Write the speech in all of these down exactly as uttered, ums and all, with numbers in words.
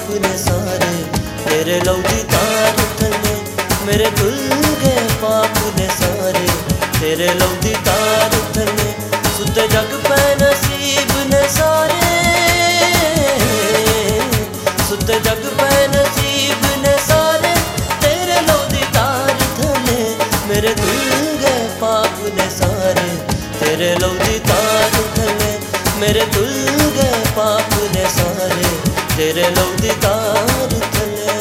पाप ने सारे तेरे लहू दी तार थले। मेरे धुल गए पाप ने सारे तेरे लहू दी तार थले। सुते जग पे नसीब ने सारे, सुते जग पे नसीब ने सारे तेरे लहू दी तार थले। मेरे धुल गए पाप ने सारे तेरे लहू दी तार थले। मेरे धुल गए पाप ने सारे तेरे लहू दी तार थले।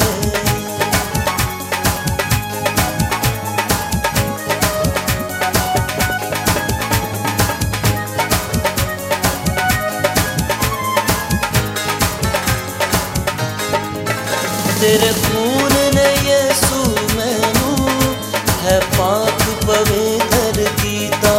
तेरे खून ने यीशु मैनू है पाक पवित्र कीता।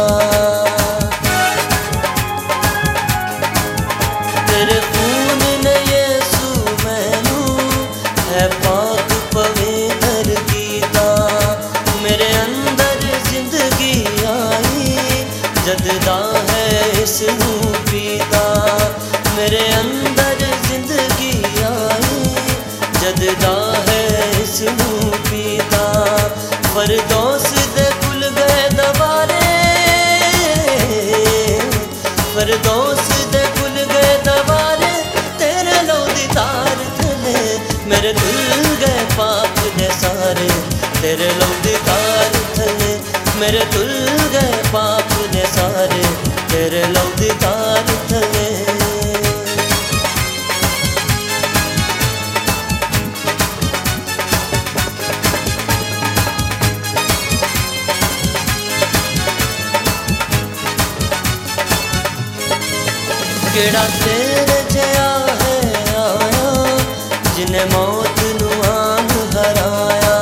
तेरे खून ने यीशु मैनू है पाक पवित्र कीता। मेरे अंदर जिंदगी आई जददा है इसनू पीता। मेरे अंदर जिंदगी आई जददा है इसनू पीता। फरदौस दे खुल गए दवारे, फरदौस दे खुल गए दवारे तेरे लहू दी तार थले। मेरे धुल गए पाप ने सारे तेरे लहू दी तार थले। मेरे धुल गए पाप ने सारे तेरे लहू दी तार थले। केड़ा तेरे जया है आया जिन्हें मौत नू आन हराया।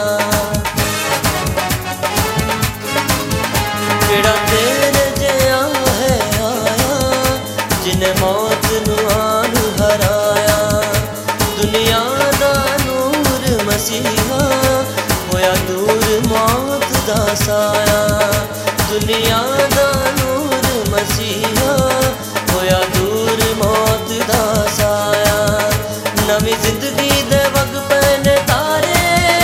केड़ा तेरे जया है आया जिन्हें मौत नू आन हराया। दुनिया दा नूर मसीहा होया दूर मौत दा साया। दुनिया दा नूर मसीहा होया दूर मौत दा साया। नवी जिंदगी दे वग पैने तारे,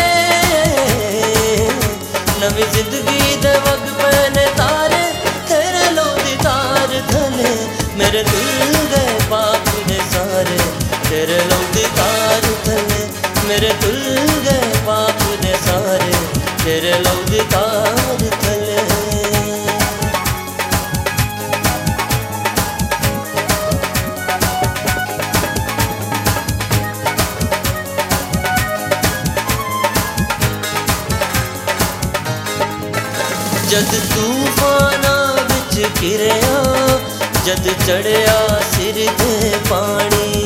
नवी जिंदगी दे वग पैने तारे तेरे लहू दी तार थले। मेरे धुल गए पाप ने सारे तेरे लहू दी तार थले। मेरे धुल गए पाप ने सारे तेरे लहू दी तार थले। जद तूफाना विच घिरया, जद चढ़िया सिर ते पानी।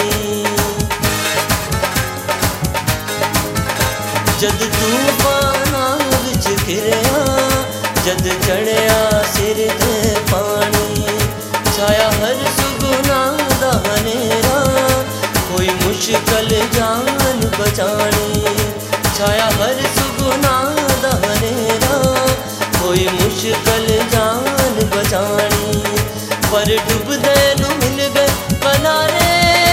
जद तूफाना विच घिरया, जद चढ़िया सिर ते पानी। छाया हर सुगुना दा हनेरा, कोई मुश्किल जान बचानी। छाया हर सुगुना दा हनेरा, कोई मुश्किल जान बचानी। पर डूबदे नू मिल गए किनारे,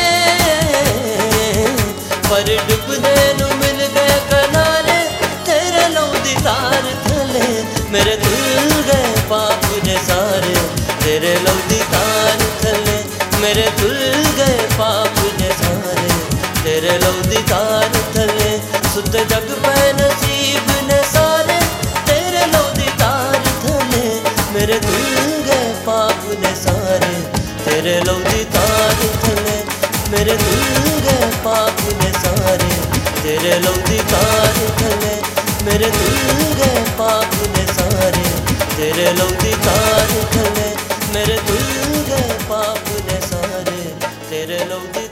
पर डूबदे नू मिल गए किनारे तेरे लहू दी तार थले। मेरे धुल गए पाप ने सारे तेरे लहू दी तार थले। मेरे धुल गए पाप ने सारे तेरे लहू दी तार थले। सुते जग पे नसीब ने सारे तेरे लहू दी तार थले। मेरे धुल गए पाप ने सारे तेरे लहू दी तार थले। मेरे धुल गए पाप ने सारे तेरे लहू दी तार थले। मेरे धुल गए पाप ने सारे तेरे लहू दी तार थले। मेरे धुल गए पाप ने सारे तेरे लहू दी